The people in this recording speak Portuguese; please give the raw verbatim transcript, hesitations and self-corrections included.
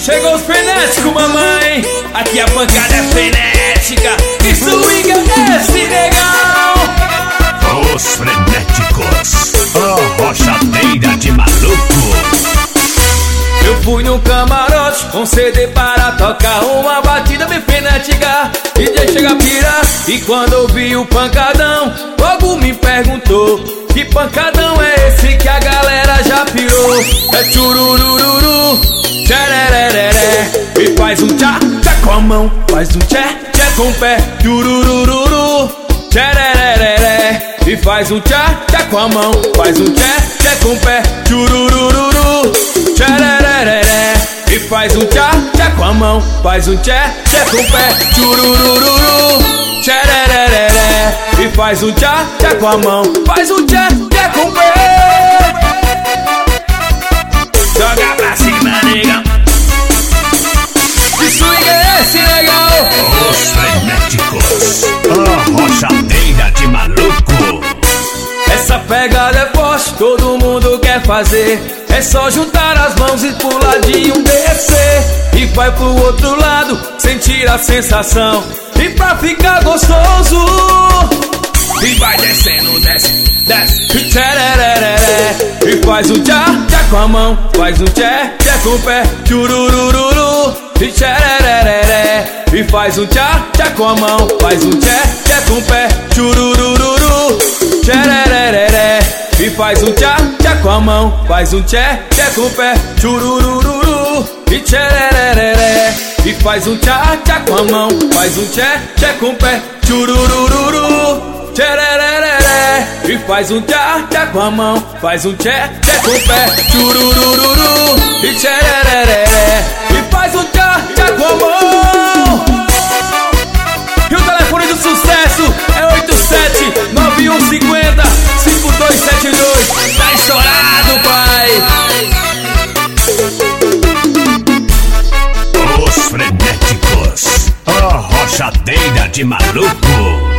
Chegou os frenéticos, mamãe. Aqui a pancada é frenética e swing é esse negão. Os frenéticos, a rochadeira de maluco. Eu fui no camarote com C D para tocar uma batida bem frenética. D J chega a pirar e quando eu vi o pancadão, logo me perguntou: que pancadão é esse que a galera já pirou? É tchururururu, tcherereré. E faz um tchá, tchá com a mão, faz um tché, tché com o pé. Tchururururu, tcherereré. E faz um tchá, tchá com a mão, faz um tché, tché com o pé. Tchururururu, tcherereré. E faz um tchá, tchá com a mão, faz um tché, tché com o pé. Tchururururu, tcherereré. E faz um tchá, tchá com a mão, faz um tché, tché com o pé. Joga pra cima, negão. Que swing é esse, negão? Os frenéticos, a rochadeira de maluco. Essa pegada é forte, todo mundo quer fazer. É só juntar as mãos e pular de um descer. E vai pro outro lado, sentir a sensação. E pra ficar gostoso, e vai descendo, desce, desce. E tcherereré. E faz um tchá, tchá com a mão, faz um tché, tché com o pé. Tchururururu, e tcherereré. E faz um tchá, tchá com a mão, faz um tché, tché com o pé. Tchururururu, tcherereré. E faz um tchá, tchá com a mão, faz um tché, tché com o pé. Tchururururu, e tcherereré. E faz um tchá, tchá com a mão, faz um tché, tché com o pé. Tchururururu, tcherereré. E faz um tchá, tchá com a mão, faz um tché, tché com o pé. Tchururururu, e tcherereré. E faz um tchá, tchá com a mão. E o telefone do sucesso é oito sete nove um cinco zero cinco dois sete dois. Tá estourado, pai. Os frenéticos, a rochadeira de maluco.